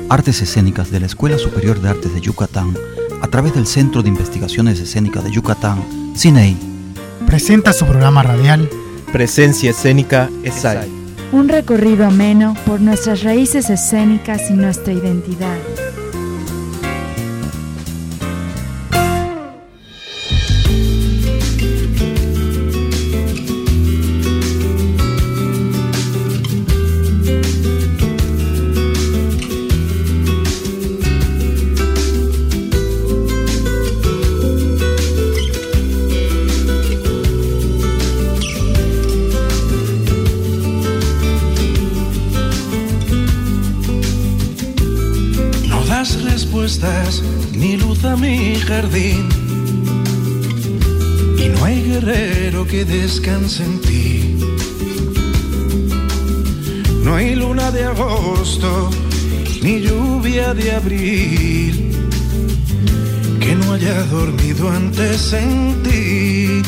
Artes Escénicas de la Escuela Superior de Artes de Yucatán, a través del Centro de Investigaciones Escénicas de Yucatán, CINEI, presenta su programa radial Presencia Escénica ESAI. Un recorrido ameno por nuestras raíces escénicas y nuestra identidad. Ni luz a mi jardín, y no hay guerrero que descanse en ti. No hay luna de agosto, ni lluvia de abril, que no haya dormido antes en ti.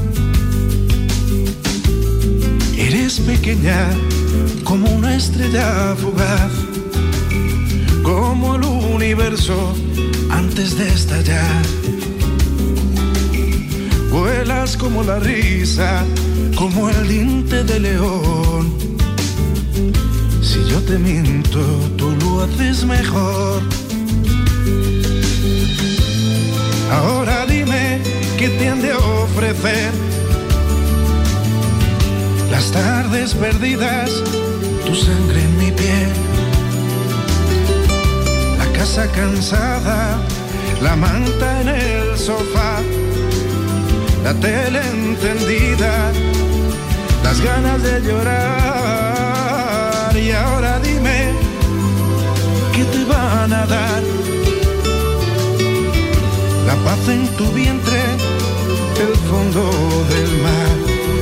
Eres pequeña como una estrella fugaz, como el universo antes de estallar. Vuelas como la risa, como el diente de león. Si yo te miento, tú lo haces mejor. Ahora dime qué te han de ofrecer las tardes perdidas, tu sangre en mi piel. Casa cansada, la manta en el sofá, la tele encendida, las ganas de llorar. Y ahora dime, ¿qué te van a dar? La paz en tu vientre, el fondo del mar.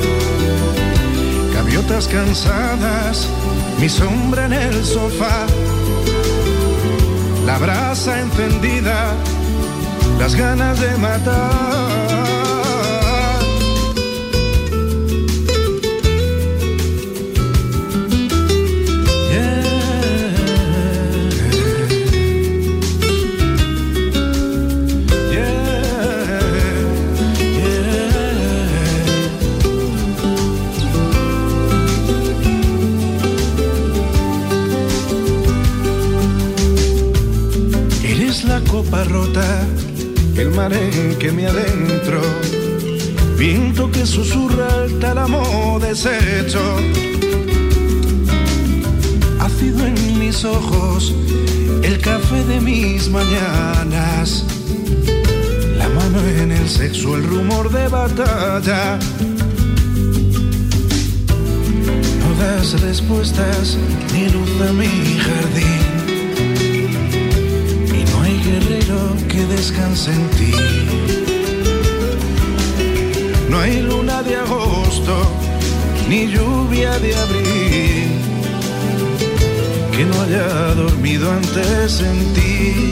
Gaviotas cansadas, mi sombra en el sofá, la brasa encendida, las ganas de matar. Copa rota, el mar en que me adentro, viento que susurra el tálamo deshecho, ácido en mis ojos, el café de mis mañanas, la mano en el sexo, el rumor de batalla. No das respuestas ni luz a mi jardín, guerrero que descansa en ti. No hay luna de agosto, ni lluvia de abril, que no haya dormido antes en ti.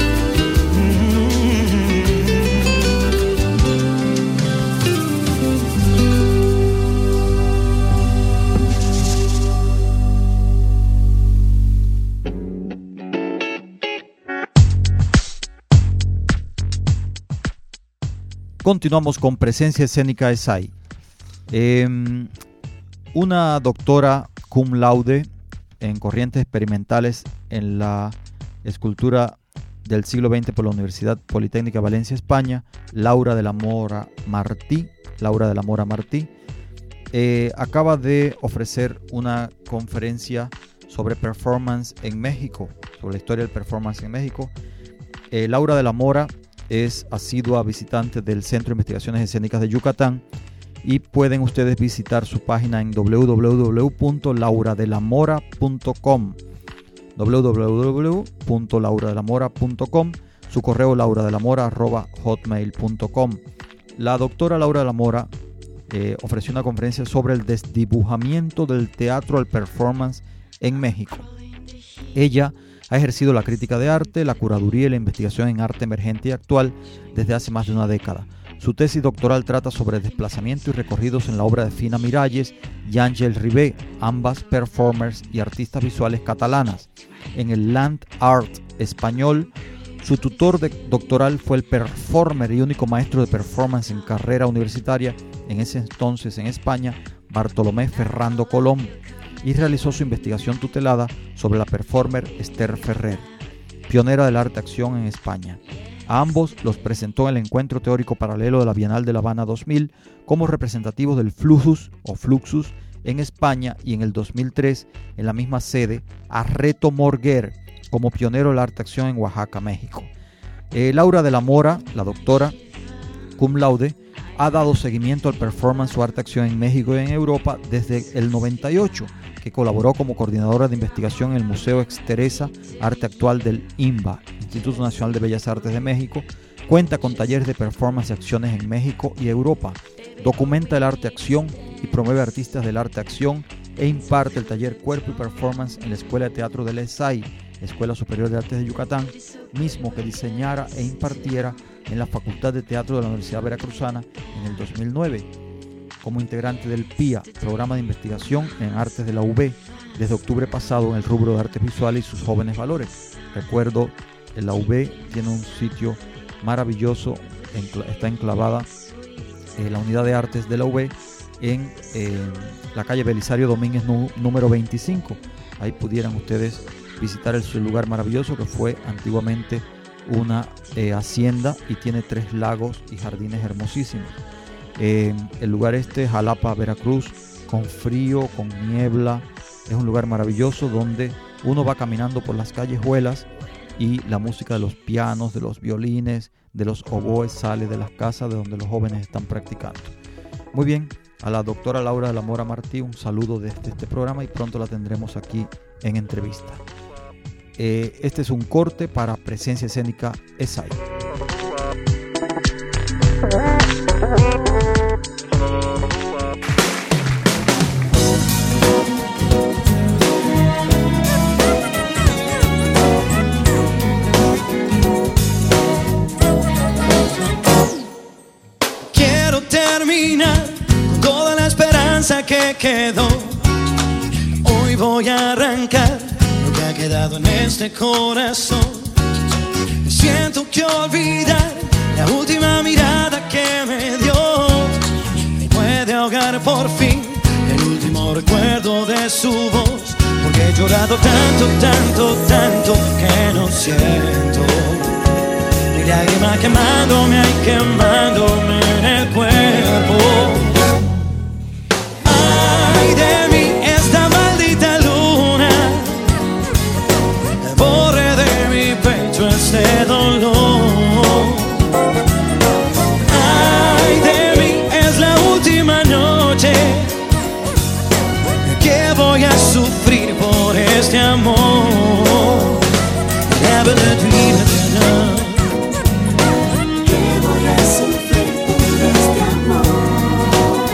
Continuamos con Presencia Escénica ESAI. Una doctora cum laude en corrientes experimentales en la escultura del siglo XX por la Universidad Politécnica de Valencia, España, Laura de la Mora Martí, acaba de ofrecer una conferencia sobre performance en México, sobre la historia del performance en México. Laura de la Mora es asidua visitante del Centro de Investigaciones Escénicas de Yucatán y pueden ustedes visitar su página en www.lauradelamora.com www.lauradelamora.com, su correo lauradelamora@hotmail.com. La doctora Laura de la Mora ofreció una conferencia sobre el desdibujamiento del teatro al performance en México. Ella ha ejercido la crítica de arte, la curaduría y la investigación en arte emergente y actual desde hace más de una década. Su tesis doctoral trata sobre desplazamiento y recorridos en la obra de Fina Miralles y Ángel Ribé, ambas performers y artistas visuales catalanas. En el Land Art español, su tutor doctoral fue el performer y único maestro de performance en carrera universitaria, en ese entonces en España, Bartolomé Ferrando Colom, y realizó su investigación tutelada sobre la performer Esther Ferrer, pionera del arte-acción en España. A ambos los presentó en el encuentro teórico paralelo de la Bienal de La Habana 2000 como representativos del Fluxus en España, y en el 2003, en la misma sede, a Reto Morguer como pionero de la arte-acción en Oaxaca, México. Laura de la Mora, la doctora cum laude, ha dado seguimiento al performance o arte-acción en México y en Europa desde el 98, que colaboró como coordinadora de investigación en el Museo Exteresa Arte Actual del INBA, Instituto Nacional de Bellas Artes de México. Cuenta con talleres de performance y acciones en México y Europa. Documenta el arte-acción y promueve artistas del arte-acción, e imparte el taller Cuerpo y Performance en la Escuela de Teatro del ESAI, Escuela Superior de Artes de Yucatán, mismo que diseñara e impartiera en la Facultad de Teatro de la Universidad Veracruzana en el 2009. Como integrante del PIA, Programa de Investigación en Artes de la UB, desde octubre pasado en el rubro de artes visuales y sus jóvenes valores. Recuerdo, la UB tiene un sitio maravilloso, está enclavada en la unidad de artes de la UB en la calle Belisario Domínguez número 25. Ahí pudieran ustedes visitar ese lugar maravilloso que fue antiguamente una hacienda y tiene 3 lagos y jardines hermosísimos. El lugar Jalapa, Veracruz, con frío, con niebla, es un lugar maravilloso donde uno va caminando por las callejuelas y la música de los pianos, de los violines, de los oboes sale de las casas de donde los jóvenes están practicando. Muy bien, a la doctora Laura de la Mora Martí un saludo desde este programa, y pronto la tendremos aquí en entrevista. Este es un corte para Presencia Escénica ESAI. Quiero terminar con toda la esperanza que quedó. Hoy voy a arrancar lo que ha quedado en este corazón. Siento que olvidar la última mirada que me dio me puede ahogar por fin el último recuerdo de su voz, porque he llorado tanto, tanto, tanto que no siento mi lágrima quemándome, ay, quemándome en el cuerpo. Ay de mí, esta maldita luna borre de mi pecho este dolor. Ay de mí, es la última noche que voy a sufrir por este amor. Never let me down. Que voy a sufrir por este amor.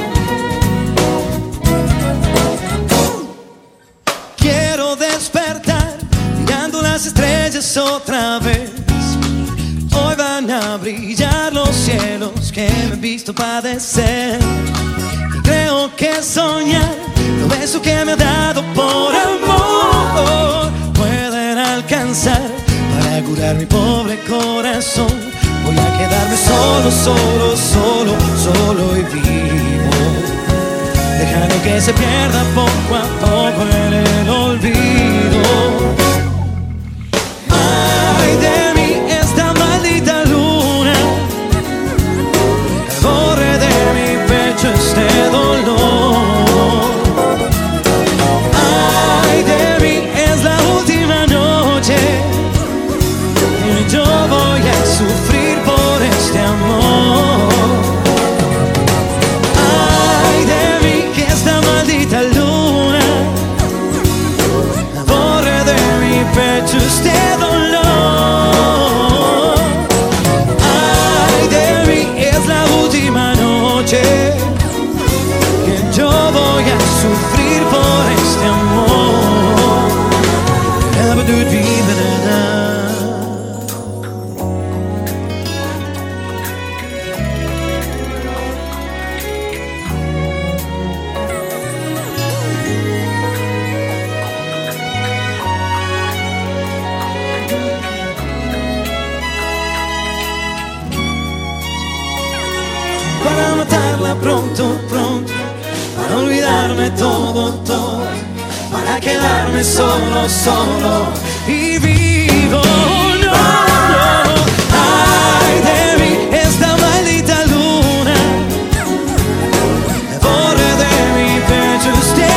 Quiero despertar mirando las estrellas otra vez. Hoy van a brillar los cielos que me he visto padecer. Y creo que soñar lo beso que me ha dado por amor pueden alcanzar para curar mi pobre corazón. Voy a quedarme solo, solo, solo, solo y vivo, dejando que se pierda poco a poco en el olvido. Ay de mí, esta maldita luna borre de mi pecho este dolor. Ay de mí, es la última noche y yo voy a sufrir por este amor. Ay de mí, que esta maldita luna borre de para matarla pronto, pronto, para olvidarme todo, todo, para quedarme solo, solo y vivo. No, no, ay de mí, esta maldita luna me borra de mi pecho este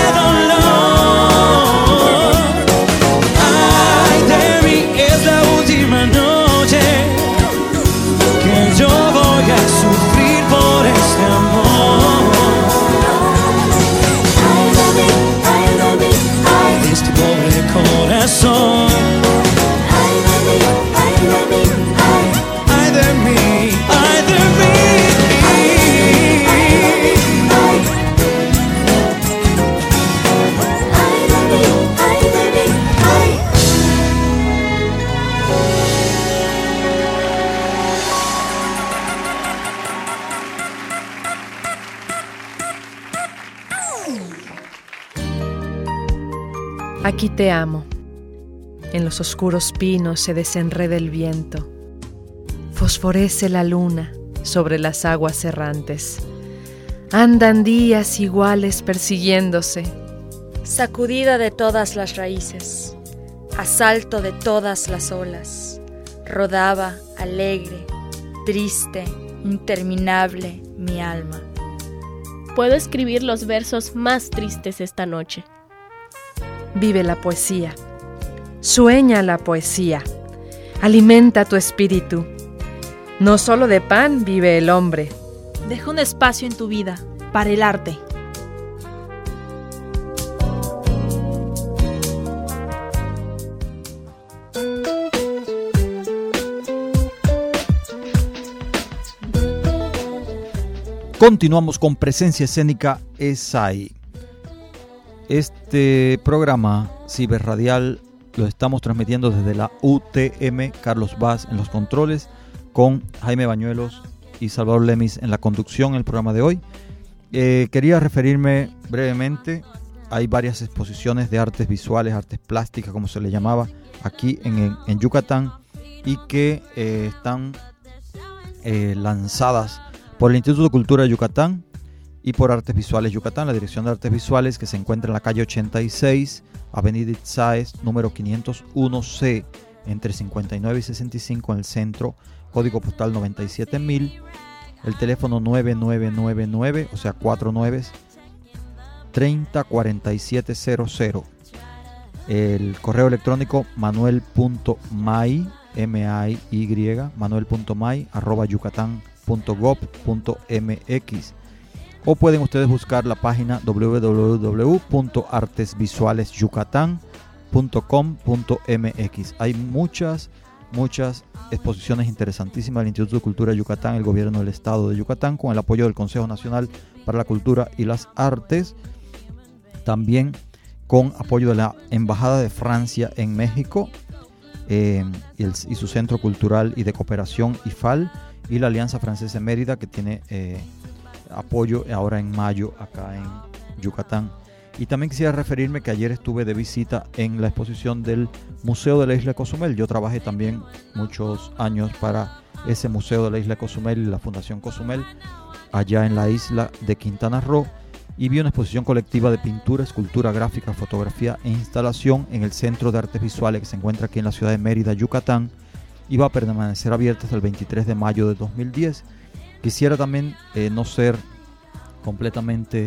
dolor. Ay de mí, es la última noche que yo voy a sufrir por este amor. Este pobre corazón. Ay de mí, ay de mí. Aquí te amo. En los oscuros pinos se desenreda el viento. Fosforece la luna sobre las aguas errantes. Andan días iguales persiguiéndose. Sacudida de todas las raíces, asalto de todas las olas, rodaba alegre, triste, interminable mi alma. Puedo escribir los versos más tristes esta noche. Vive la poesía, sueña la poesía, alimenta tu espíritu. No solo de pan vive el hombre. Deja un espacio en tu vida para el arte. Continuamos con Presencia Escénica ESAI. Este programa ciberradial lo estamos transmitiendo desde la UTM Carlos Vaz en los controles, con Jaime Bañuelos y Salvador Lemis en la conducción en el programa de hoy. Quería referirme brevemente. Hay varias exposiciones de artes visuales, artes plásticas, como se le llamaba, aquí en Yucatán, y que están lanzadas por el Instituto de Cultura de Yucatán y por Artes Visuales Yucatán, la Dirección de Artes Visuales, que se encuentra en la calle 86, Avenida Itzáes, número 501C, entre 59 y 65 en el centro, código postal 97000, el teléfono 9999, o sea 49 304700, el correo electrónico manuel.may, manuel.may@yucatán.gov.mx, o pueden ustedes buscar la página www.artesvisualesyucatán.com.mx. Hay muchas exposiciones interesantísimas del Instituto de Cultura de Yucatán, el gobierno del estado de Yucatán, con el apoyo del Consejo Nacional para la Cultura y las Artes, también con apoyo de la Embajada de Francia en México, y su Centro Cultural y de Cooperación IFAL, y la Alianza Francesa en Mérida, que tiene apoyo ahora en mayo acá en Yucatán. Y también quisiera referirme que ayer estuve de visita en la exposición del Museo de la Isla de Cozumel. Yo trabajé también muchos años para ese Museo de la Isla de Cozumel y la Fundación Cozumel allá en la isla de Quintana Roo, y vi una exposición colectiva de pintura, escultura, gráfica, fotografía e instalación en el Centro de Artes Visuales, que se encuentra aquí en la ciudad de Mérida, Yucatán, y va a permanecer abierta hasta el 23 de mayo de 2010. Quisiera también no ser completamente,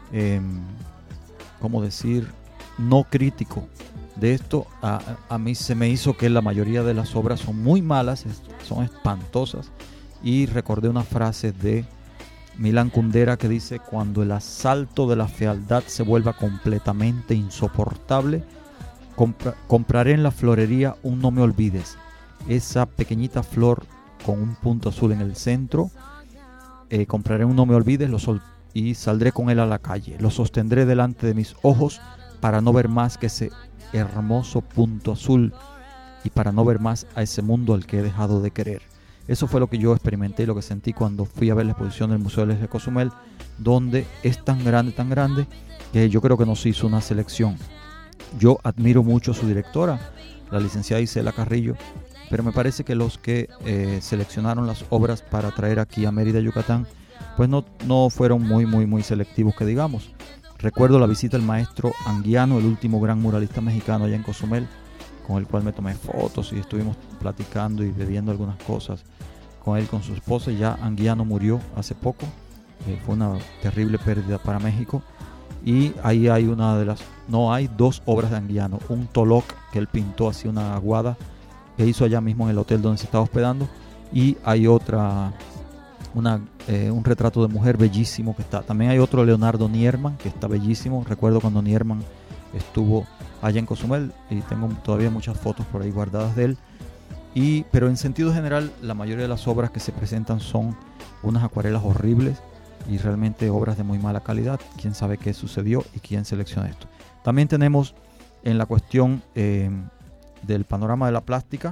¿cómo decir?, no crítico de esto. A mí se me hizo que la mayoría de las obras son muy malas, son espantosas, y recordé una frase de Milán Kundera que dice: cuando el asalto de la fealdad se vuelva completamente insoportable, compraré en la florería un no me olvides, esa pequeñita flor con un punto azul en el centro. Compraré un no me olvides y saldré con él a la calle. Lo sostendré delante de mis ojos para no ver más que ese hermoso punto azul, y para no ver más a ese mundo al que he dejado de querer. Eso fue lo que yo experimenté y lo que sentí cuando fui a ver la exposición del Museo de la Isla de Cozumel, donde es tan grande, que yo creo que nos hizo una selección. Yo admiro mucho a su directora, la licenciada Isela Carrillo, pero me parece que los que seleccionaron las obras para traer aquí a Mérida, Yucatán, pues no fueron muy selectivos, que digamos. Recuerdo la visita del maestro Anguiano, el último gran muralista mexicano allá en Cozumel, con el cual me tomé fotos y estuvimos platicando y bebiendo algunas cosas con él, con su esposa. Ya Anguiano murió hace poco, fue una terrible pérdida para México. Y ahí hay hay dos obras de Anguiano, un Toloc que él pintó así, una aguada que hizo allá mismo en el hotel donde se estaba hospedando, y hay otra, un retrato de mujer bellísimo que está. También hay otro Leonardo Nierman que está bellísimo. Recuerdo cuando Nierman estuvo allá en Cozumel y tengo todavía muchas fotos por ahí guardadas de él. Pero en sentido general, la mayoría de las obras que se presentan son unas acuarelas horribles y realmente obras de muy mala calidad. Quién sabe qué sucedió y quién selecciona esto. También tenemos en la cuestión del panorama de la plástica,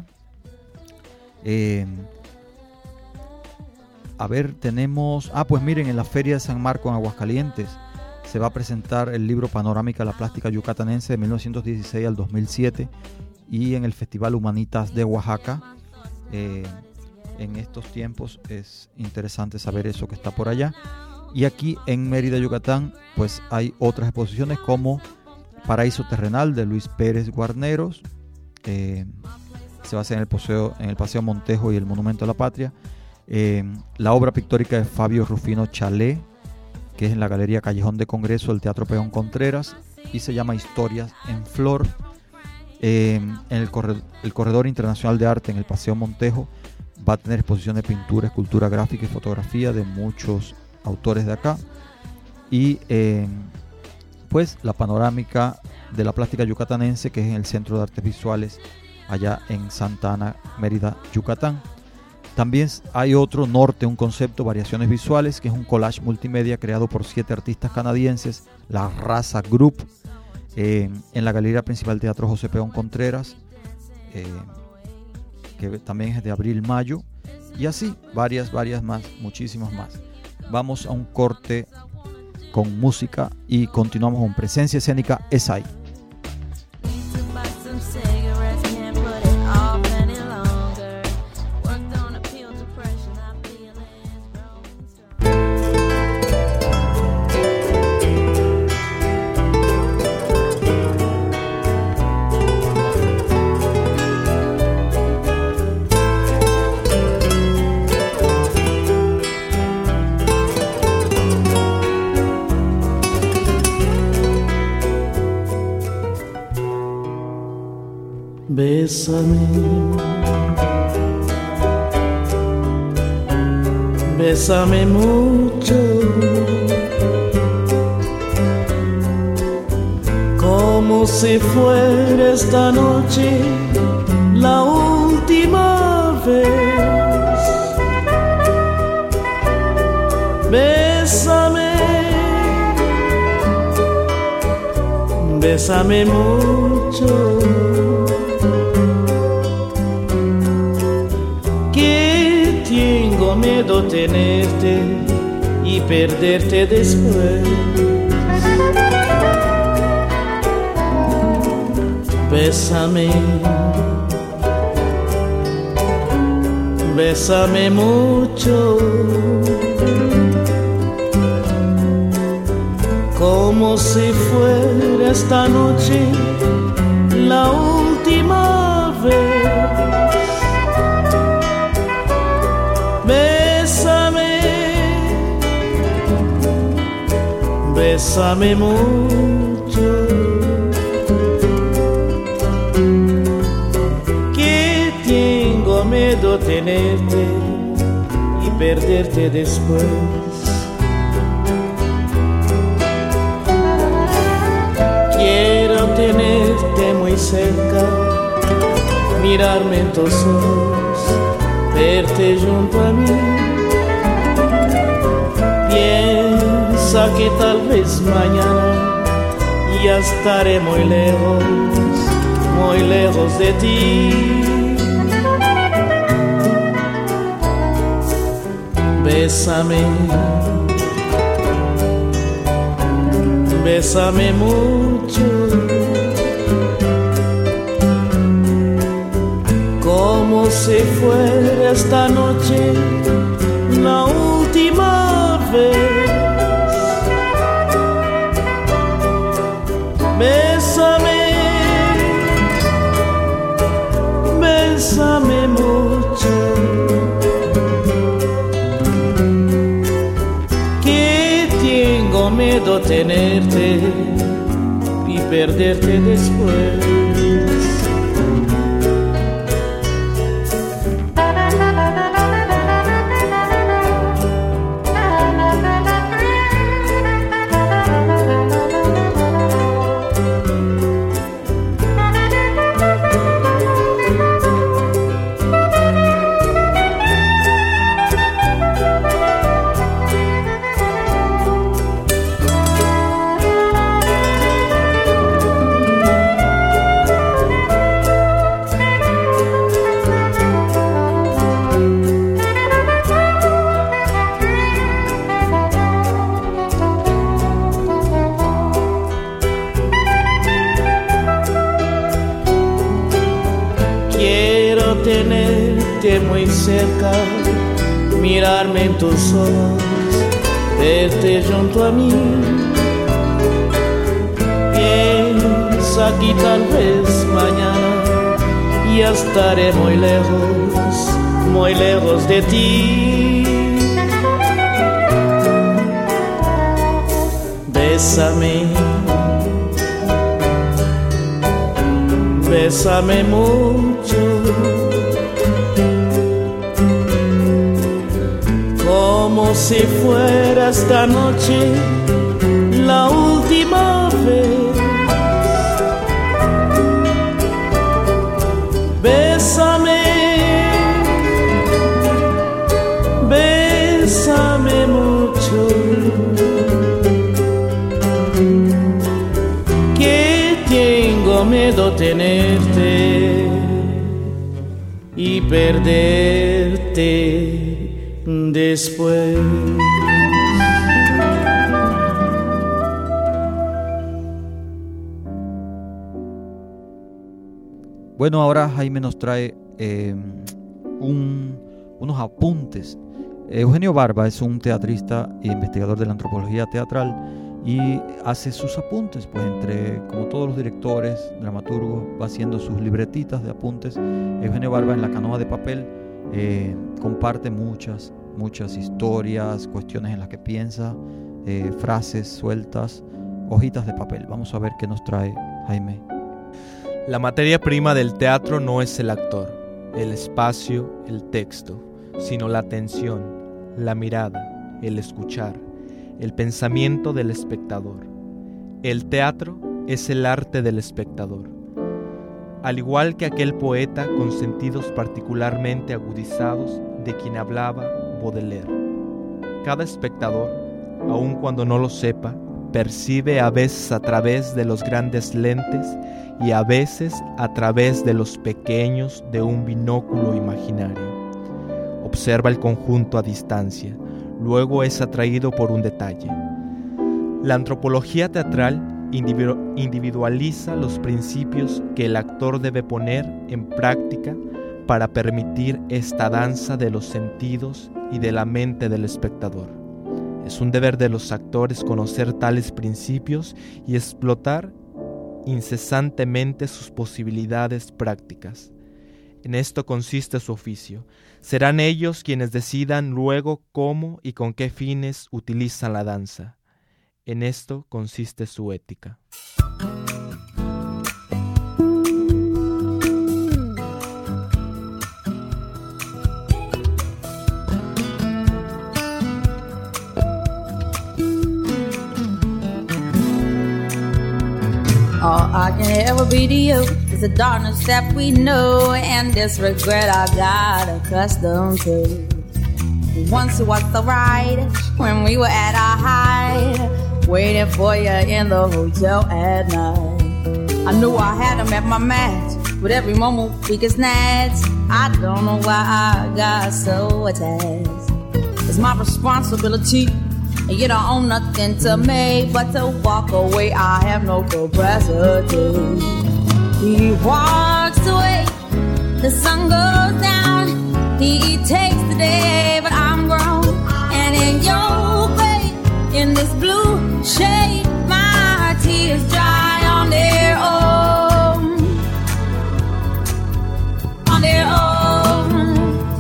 tenemos, pues miren, en la Feria de San Marco en Aguascalientes se va a presentar el libro Panorámica de la Plástica Yucatanense de 1916 al 2007, y en el Festival Humanitas de Oaxaca. En estos tiempos es interesante saber eso que está por allá. Y aquí en Mérida, Yucatán, pues hay otras exposiciones como Paraíso Terrenal de Luis Pérez Guarneros, se va a hacer en el Paseo Montejo y el Monumento a la Patria. La obra pictórica de Fabio Rufino Chalé, que es en la Galería Callejón de Congreso del Teatro Peón Contreras, y se llama Historias en Flor. En el Corredor Internacional de Arte en el Paseo Montejo va a tener exposición de pintura, escultura gráfica y fotografía de muchos autores de acá. Y pues la panorámica de la plástica yucatanense, que es en el Centro de Artes Visuales allá en Santa Ana, Mérida, Yucatán. También hay otro, Norte, un concepto, variaciones visuales, que es un collage multimedia creado por 7 artistas canadienses, la Raza Group, en la Galería Principal del Teatro José Peón Contreras, que también es de abril-mayo, y así varias más, muchísimas más. Vamos a un corte con música y continuamos con Presencia Escénica ESAI. Bésame mucho, como si fuera esta noche la última vez. Bésame mucho, que tengo miedo tenerte y perderte después. Bésame mucho, como si fuera esta noche la última vez. Bésame mucho, que tengo miedo tenerte y perderte después. Quiero tenerte muy cerca, mirarme en tus ojos, verte junto a mí. Piensa que tal vez mañana ya estaré muy lejos de ti. Bésame mucho, como si fuera esta noche la última vez. Bésame, bésame mucho, que tengo miedo tenerte y perderte después. Tenerte muy cerca, mirarme en tus ojos, verte junto a mí. Piensa que tal vez mañana ya estaré muy lejos de ti. Bésame, bésame mucho, como si fuera esta noche la última vez. Bésame, bésame mucho, que tengo miedo tenerte y perderte después. Bueno, ahora Jaime nos trae unos apuntes. Eugenio Barba es un teatrista e investigador de la antropología teatral y hace sus apuntes, pues como todos los directores, dramaturgos, va haciendo sus libretitas de apuntes. Eugenio Barba en La canoa de papel comparte muchas historias, cuestiones en las que piensa, frases sueltas, hojitas de papel. Vamos a ver qué nos trae Jaime. La materia prima del teatro no es el actor, el espacio, el texto, sino la atención, la mirada, el escuchar, el pensamiento del espectador. El teatro es el arte del espectador. Al igual que aquel poeta con sentidos particularmente agudizados de quien hablaba Baudelaire. Cada espectador, aun cuando no lo sepa, percibe a veces a través de los grandes lentes y a veces a través de los pequeños de un binóculo imaginario. Observa el conjunto a distancia, luego es atraído por un detalle. La antropología teatral individualiza los principios que el actor debe poner en práctica para permitir esta danza de los sentidos y de la mente del espectador. Es un deber de los actores conocer tales principios y explotar incesantemente sus posibilidades prácticas. En esto consiste su oficio. Serán ellos quienes decidan luego cómo y con qué fines utilizan la danza. En esto consiste su ética. All I can ever be to you is the darkness that we know and this regret I got accustomed to. Once was the ride when we were at our height, waiting for you in the hotel at night. I knew I had him at my match, but every moment we get snatched. I don't know why I got so attached. It's my responsibility, and you don't own nothing to me but to walk away. I have no capacity. He walks away, the sun goes down. He takes the day, but I'm grown, and in your face in this blue shade. My tears dry on their own, on their own.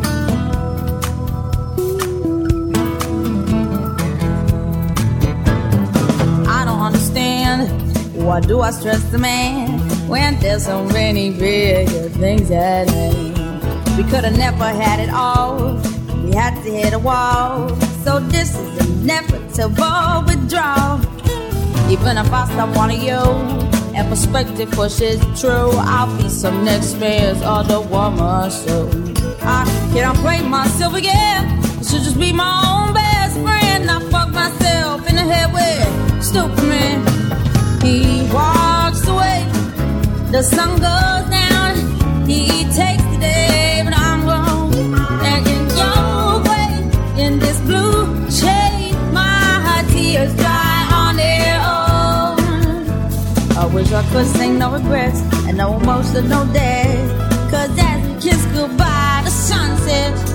I don't understand, why do I stress the man when there's so many bigger things at hand? We could have never had it all, we had to hit a wall. So this is inevitable withdrawal. Even if I stop wanting you and perspective pushes true, I'll be some next man's other woman. So I can't break myself again, I should just be my own best friend. I fuck myself in the head with stupid man. He walks away, the sun goes down, he takes the day, but I'm wrong. And in your way, in this blue shade, my tears dry on their own. I wish I could sing no regrets and no emotional death, 'cause as we kiss goodbye, the sun sets.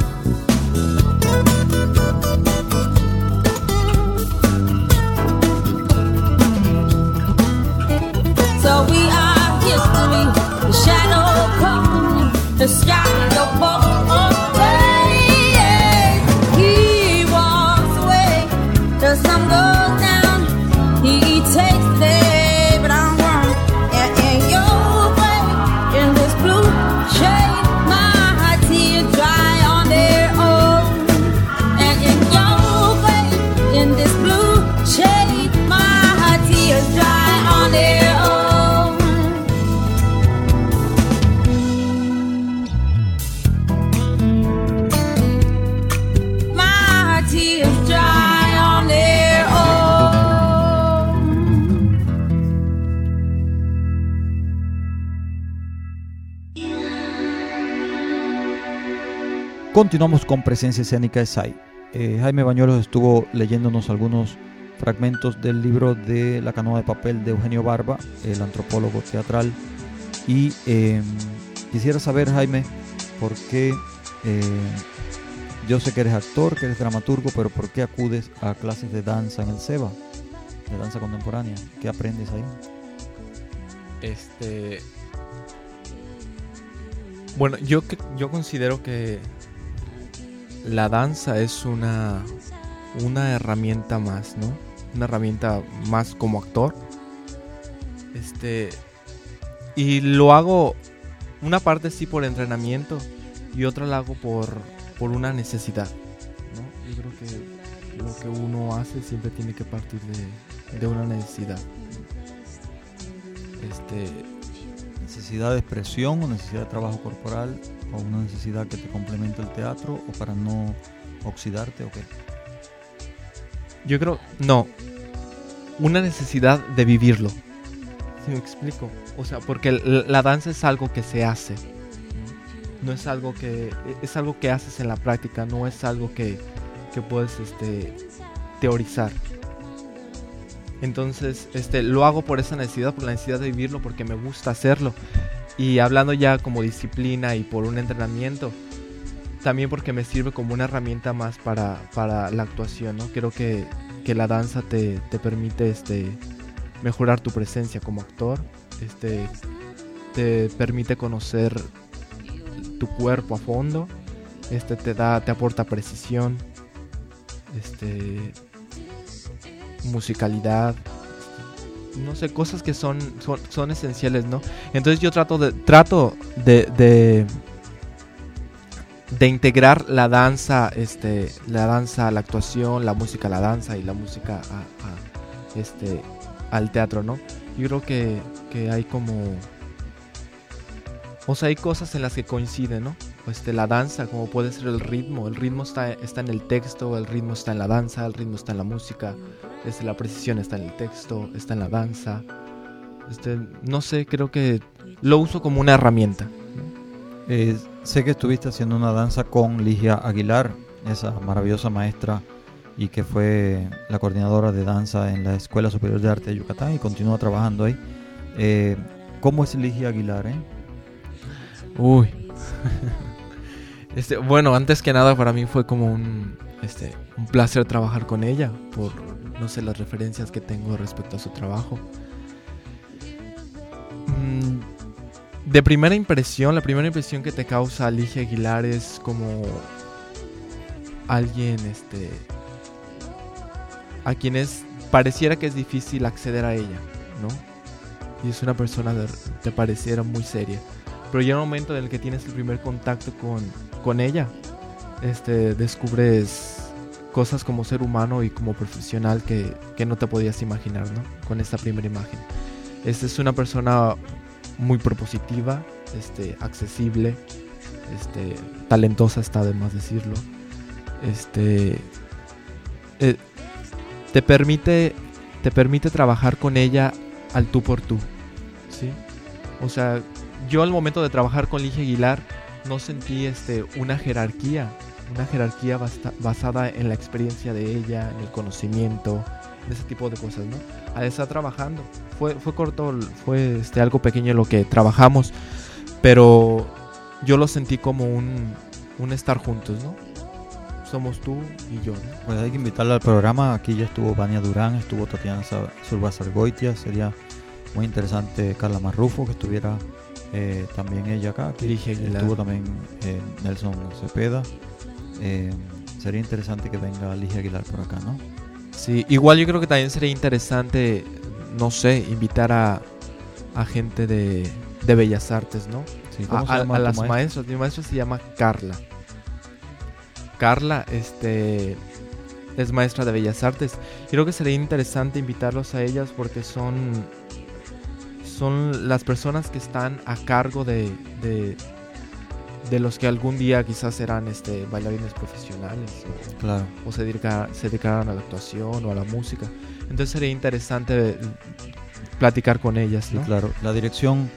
So we are history, the shadow comes, the sky go away. He walks away, the sun goes down, he takes the day, but I'm wrong. And in your way, in this blue shade, my tears dry on their own. And in your way, in this blue shade, my tears dry on their own. Continuamos con Presencia Escénica SAI. Jaime Bañuelos estuvo leyéndonos algunos fragmentos del libro de La canoa de papel de Eugenio Barba, el antropólogo teatral. Y quisiera saber, Jaime, por qué, yo sé que eres actor, que eres dramaturgo, pero ¿por qué acudes a clases de danza en el SEBA, de danza contemporánea? ¿Qué aprendes ahí? Bueno, yo considero que la danza es una herramienta más, ¿no? Una herramienta más como actor. Y lo hago una parte sí por entrenamiento y otra la hago por una necesidad, ¿no? Yo creo que lo que uno hace siempre tiene que partir de una necesidad. ¿Necesidad de expresión o necesidad de trabajo corporal o una necesidad que te complemente el teatro o para no oxidarte o qué? Yo creo, no, una necesidad de vivirlo. ¿Sí me explico? O sea, porque la danza es algo que se hace, no es algo que es algo que haces en la práctica, no es algo que puedes teorizar. Entonces, lo hago por esa necesidad, por la necesidad de vivirlo, porque me gusta hacerlo. Y hablando ya como disciplina y por un entrenamiento, también porque me sirve como una herramienta más para la actuación, ¿no? Creo que la danza te permite mejorar tu presencia como actor, te permite conocer tu cuerpo a fondo, te aporta precisión, musicalidad, no sé, cosas que son esenciales, ¿no? Entonces yo trato de integrar la danza, a la actuación, la música a la danza y la música al teatro, ¿no? Yo creo que hay como, o sea, hay cosas en las que coinciden, ¿no? La danza, como puede ser el ritmo está en el texto, el ritmo está en la danza, el ritmo está en la música, la precisión está en el texto, está en la danza, no sé, creo que lo uso como una herramienta, ¿no? Sé que estuviste haciendo una danza con Ligia Aguilar, esa maravillosa maestra y que fue la coordinadora de danza en la Escuela Superior de Arte de Yucatán y continúa trabajando ahí. ¿Cómo es Ligia Aguilar, Uy. Bueno, antes que nada para mí fue como un placer trabajar con ella por, no sé, las referencias que tengo respecto a su trabajo. De primera impresión, la primera impresión que te causa Ligia Aguilar es como alguien a quienes pareciera que es difícil acceder a ella, ¿no? Y es una persona que te pareciera muy seria, pero ya en el momento en el que tienes el primer contacto con ella, descubres cosas como ser humano y como profesional que no te podías imaginar, ¿no? Con esta primera imagen. Es una persona muy propositiva, accesible, talentosa, está de más decirlo. Te permite trabajar con ella al tú por tú, ¿sí? O sea, yo al momento de trabajar con Ligia Aguilar no sentí una jerarquía basada en la experiencia de ella, en el conocimiento, en ese tipo de cosas, ¿no? Al estar trabajando, fue corto, fue algo pequeño lo que trabajamos, pero yo lo sentí como un estar juntos, ¿no? Somos tú y yo, ¿no? Pues hay que invitarla al programa. Aquí ya estuvo Vania Durán, estuvo Tatiana Zurbarzargoitia. Sería muy interesante Carla Marrufo que estuviera también ella acá. Ligia Aguilar. Estuvo también Nelson Cepeda. Sería interesante que venga Ligia Aguilar por acá, ¿no? Sí, igual yo creo que también sería interesante, no sé, invitar a gente de Bellas Artes, ¿no? Sí, ¿cómo se llama a las tu maestras. Mi maestra se llama Carla. Carla, es maestra de Bellas Artes. Creo que sería interesante invitarlos a ellas porque son las personas que están a cargo de los que algún día quizás serán bailarines profesionales claro. o se dedicarán a la actuación o a la música. Entonces sería interesante platicar con ellas, ¿no? Sí, claro. La dirección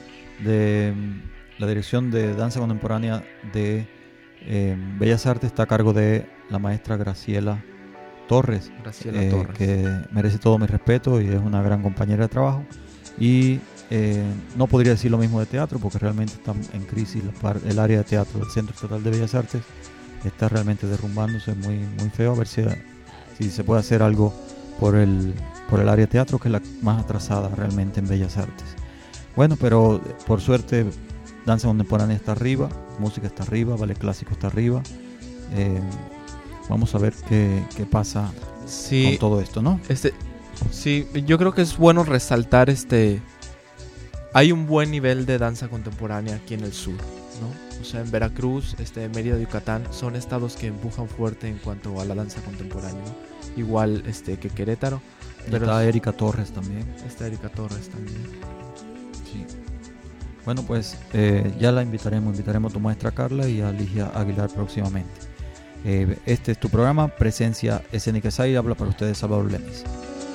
de danza contemporánea de Bellas Artes está a cargo de la maestra Graciela Torres, que merece todo mi respeto y es una gran compañera de trabajo. Y no podría decir lo mismo de teatro porque realmente está en crisis el área de teatro del Centro Estatal de Bellas Artes. Está realmente derrumbándose muy, muy feo. A ver si se puede hacer algo por el área de teatro, que es la más atrasada realmente en Bellas Artes. Bueno, pero por suerte danza contemporánea está arriba, música está arriba, ballet clásico está arriba. Vamos a ver qué pasa con todo esto, ¿no? Sí, yo creo que es bueno resaltar hay un buen nivel de danza contemporánea aquí en el sur, ¿no? O sea, en Veracruz, Mérida, Yucatán, son estados que empujan fuerte en cuanto a la danza contemporánea, ¿no? Igual que Querétaro. Pero está Erika Torres también. Está Erika Torres también. Sí. Bueno, pues ya la invitaremos a tu maestra Carla y a Ligia Aguilar próximamente. Este es tu programa, Presencia Escénica SAI. Habla para ustedes Salvador Lenis.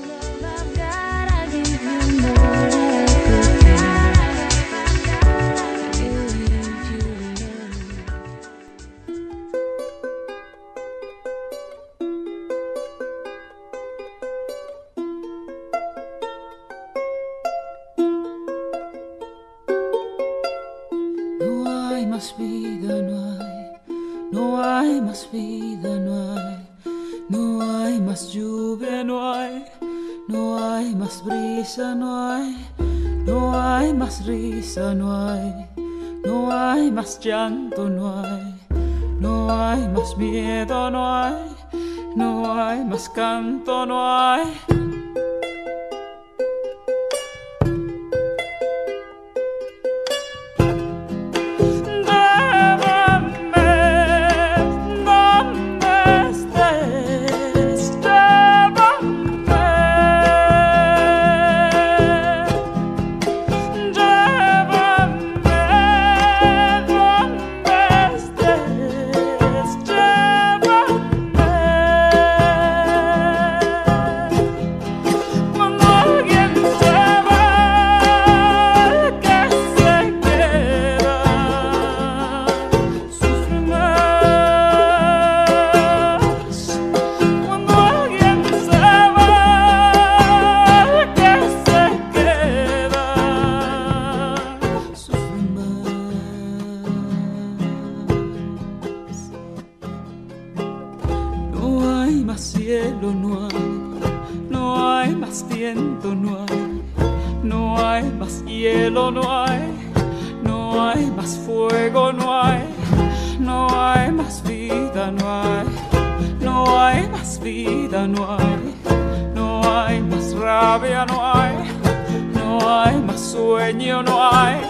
Llanto no hay más miedo, no hay más canto, no hay. cielo, no hay más viento, no hay más hielo, no hay más fuego, no hay más vida, no hay más vida, no hay más rabia, no hay más sueño, no hay.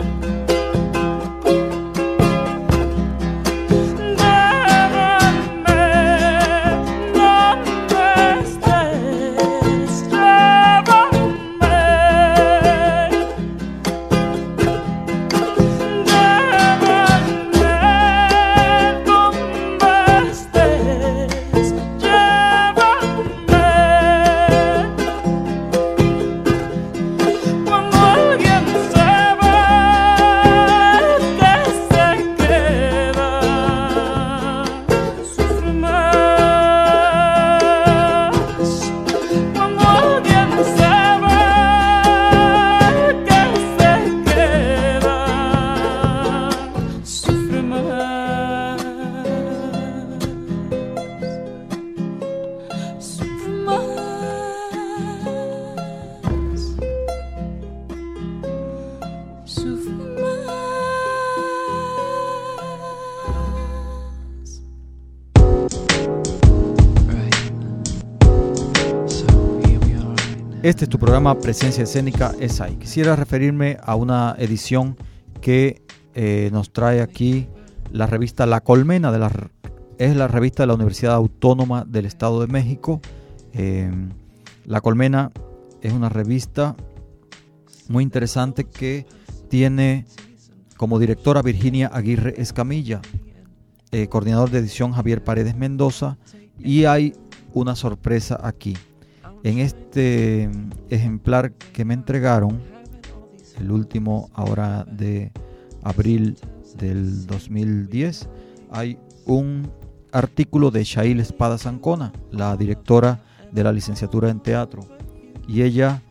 Este es tu programa Presencia Escénica ESAI. Quisiera referirme a una edición que nos trae aquí la revista La Colmena, es la revista de la Universidad Autónoma del Estado de México. La Colmena es una revista muy interesante que tiene como directora Virginia Aguirre Escamilla, coordinador de edición Javier Paredes Mendoza, y hay una sorpresa aquí. En este ejemplar que me entregaron, el último ahora de abril del 2010, hay un artículo de Shail Espadas Ancona, la directora de la licenciatura en teatro, y ella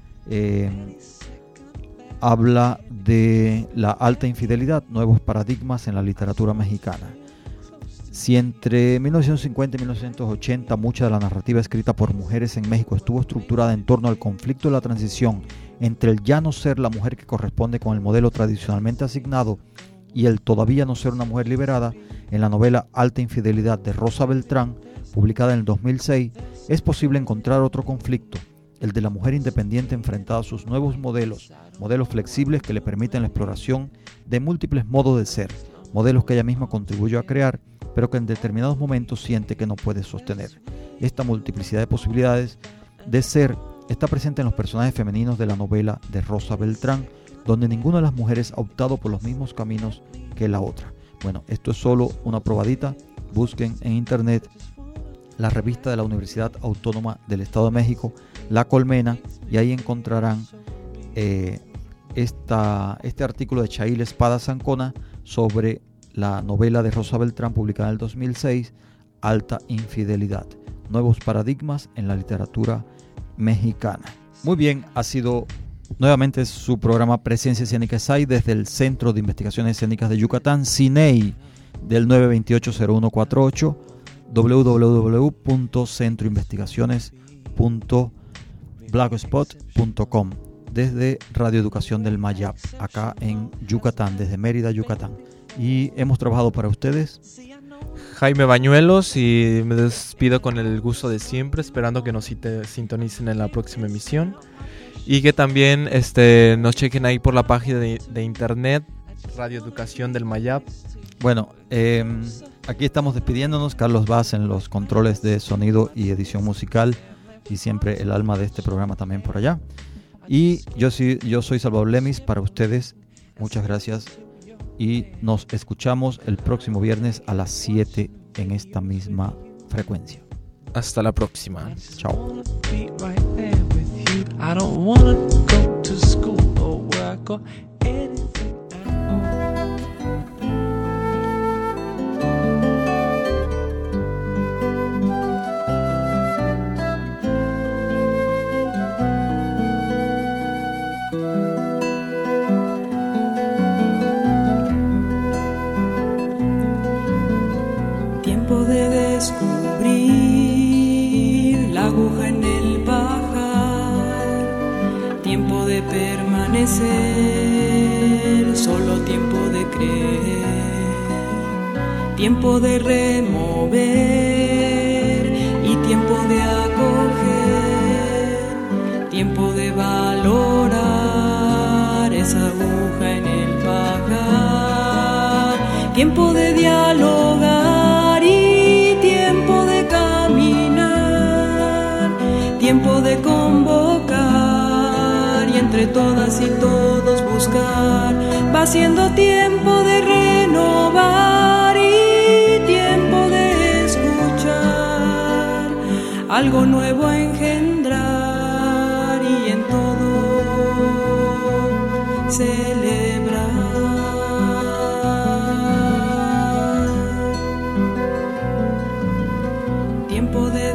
habla de la alta infidelidad, nuevos paradigmas en la literatura mexicana. Si entre 1950 y 1980 mucha de la narrativa escrita por mujeres en México estuvo estructurada en torno al conflicto de la transición entre el ya no ser la mujer que corresponde con el modelo tradicionalmente asignado y el todavía no ser una mujer liberada, en la novela Alta Infidelidad de Rosa Beltrán, publicada en el 2006, es posible encontrar otro conflicto, el de la mujer independiente enfrentada a sus nuevos modelos flexibles que le permiten la exploración de múltiples modos de ser, modelos que ella misma contribuyó a crear, pero que en determinados momentos siente que no puede sostener. Esta multiplicidad de posibilidades de ser está presente en los personajes femeninos de la novela de Rosa Beltrán, donde ninguna de las mujeres ha optado por los mismos caminos que la otra. Bueno, esto es solo una probadita. Busquen en internet la revista de la Universidad Autónoma del Estado de México, La Colmena, y ahí encontrarán este artículo de Shail Espadas Ancona sobre la novela de Rosa Beltrán publicada en el 2006, Alta Infidelidad, nuevos paradigmas en la literatura mexicana. Muy bien, ha sido nuevamente su programa Presencia Escénica ESAI desde el Centro de Investigaciones Escénicas de Yucatán, CINEI, del 928-0148, www.centroinvestigaciones.blogspot.com, desde Radio Educación del Mayab, acá en Yucatán, desde Mérida, Yucatán. Y hemos trabajado para ustedes Jaime Bañuelos, y me despido con el gusto de siempre, esperando que nos sintonicen en la próxima emisión y que también nos chequen ahí por la página de internet Radio Educación del Mayab. Bueno, aquí estamos despidiéndonos. Carlos Vaz en los controles de sonido y edición musical, y siempre el alma de este programa también por allá. Y yo soy Salvador Lemis para ustedes. Muchas gracias. Y nos escuchamos el próximo viernes a las 7 en esta misma frecuencia. Hasta la próxima. Chao. Tiempo de descubrir permanecer, solo tiempo de creer, tiempo de remover y tiempo de acoger, tiempo de valorar esa aguja en el pajar, tiempo de dialogar y tiempo de caminar, tiempo de convocar y entre todas y todos buscar. Va siendo tiempo de renovar y tiempo de escuchar, algo nuevo a engendrar y en todo celebrar. Tiempo de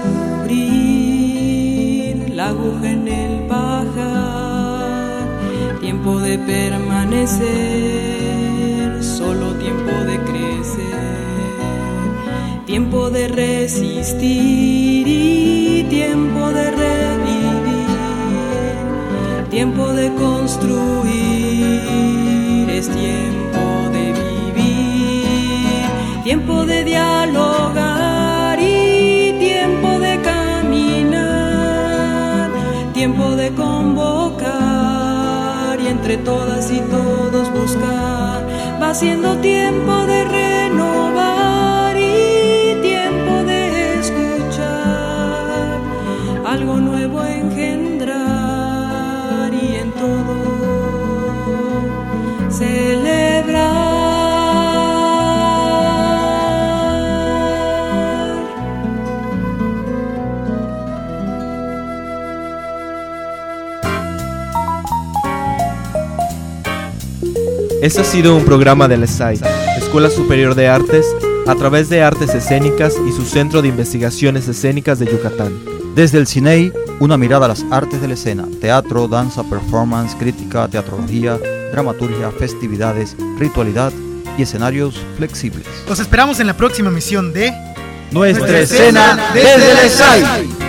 descubrir la aguja en el pajar, tiempo de permanecer, solo tiempo de crecer, tiempo de resistir y tiempo de revivir, tiempo de construir, es tiempo de vivir, tiempo de dialogar y tiempo de caminar, tiempo de convocar y entre todas y todos buscar. Va siendo tiempo de renovar y tiempo de escuchar, algo nuevo a engendrar y en todo celebrar. Este ha sido un programa de la ESAI, Escuela Superior de Artes, a través de Artes Escénicas y su Centro de Investigaciones Escénicas de Yucatán. Desde el CINEI, una mirada a las artes de la escena: teatro, danza, performance, crítica, teatrología, dramaturgia, festividades, ritualidad y escenarios flexibles. Los esperamos en la próxima emisión de Nuestra escena desde la ESAI.